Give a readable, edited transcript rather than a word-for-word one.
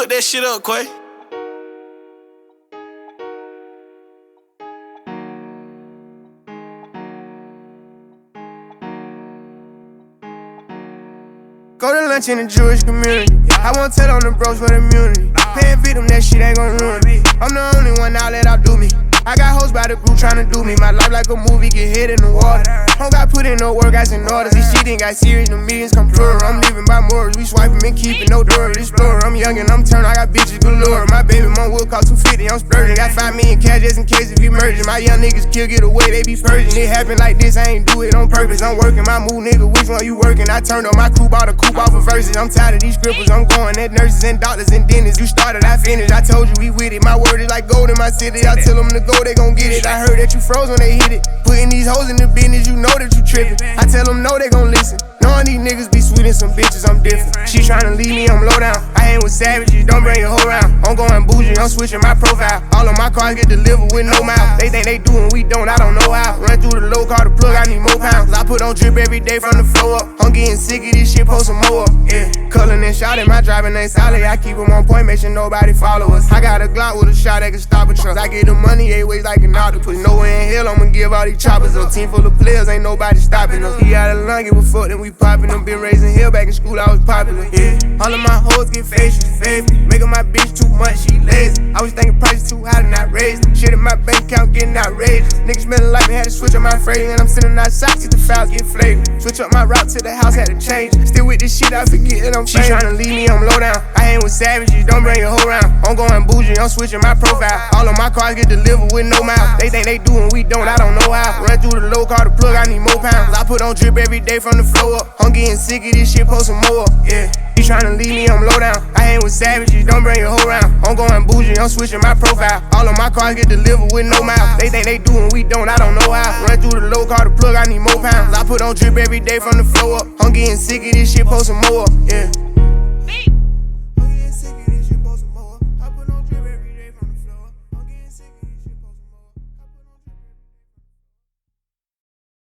Fuck that shit up, Quay. Go to lunch in the Jewish community. I won't tell on the bros for the immunity. Paying victim, that shit ain't gon' ruin me. I'm the only one out let outdo me. I got hoes by the group tryna do me. My life like a movie, get hit in the water. Don't got put in no work, I in orders. This shit ain't got serious, the millions come plural. I'm living by morals, we swiping and keeping no door. Explorer, I'm young and I'm turned, I got bitches galore. My baby mom will cost 250, I'm splurging. Got 5 million cash just in case if he merging. My young niggas kill, get away, they be purging. It happen like this, I ain't do it on purpose. I'm working my move, nigga, which one you working? I turned on my crew, bought a coupe off of verses. I'm tired of these scribbles, I'm going at nurses and doctors and dentists. You started, I finished, I told you we with it. My word is like gold in my city, I tell them to go, they gon' get it. I heard that you froze when they hit it. Putting these hoes in the business, you know that you trippin'. I tell them no, they gon' listen. Knowing these niggas be sweet and some bitches, I'm different. She tryna leave me, I'm low down. I ain't with savages, don't bring your whole round. I'm going bougie, I'm switching my profile. All of my cars get delivered with no mouth. They think they do and we don't, I don't know how. Run through the low, call the plug, I need more pounds. I put on drip every day from the floor up. I'm getting sick of this shit, post some more up. Yeah, cullin' and shot my driving ain't solid. I keep them on point, make sure nobody follow us. I got a Glock with a shot that can stop a truck. I get the money 8 ways like an octopus. Nowhere in hell I'ma give all these choppers up. Team full of players, ain't nobody stopping us. He out of line, give a fuck, then we poppin' them. Been raising hell back in school, I was popular. Yeah, all of my hoes get facial, favorite. Making my bitch too much, she lazy. I was thinking prices too high and not raised. Shit in my bank account getting outrageous. Niggas smelling like me, had to switch up my phrase. And I'm sitting outside, get the fouls, get flavored. Switch up my route to the house, had to change. Still with this shit, I forget that I'm famous. She tryna leave me, I'm low down. I ain't with savages, don't bring your whole round. I'm going bougie, I'm switching my profile. All of my cars get delivered with no mouth. They think they do and we don't, I don't know how. Run through the low, call the plug, I need more pounds. I put on drip every day from the floor up. I'm getting sick of this shit, post some more up. Yeah, she tryna leave me, I'm low down. I ain't with savages, don't bring your whole round. I'm going bougie, I'm switching my profile. All of my cars get delivered with no mouth. They think they do and we don't, I don't know how. Run through the low, call the plug, I need more pounds. I put on drip every day from the floor up. I'm getting sick of this shit, post some more up. Yeah.